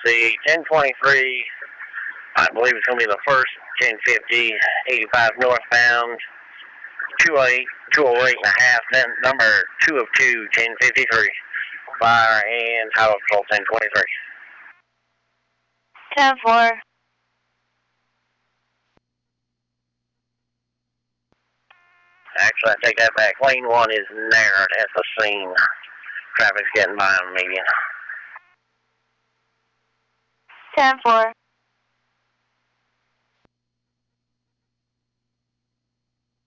see, 1023, I believe it's going to be the first 1050, 85 northbound, 208, 208 and a half, then number 202, 1053. Fire and Highway Patrol 1023. 10-4. Actually, I take that back. Lane 1 is narrowed at the scene. Traffic's getting by on the median. 10-4.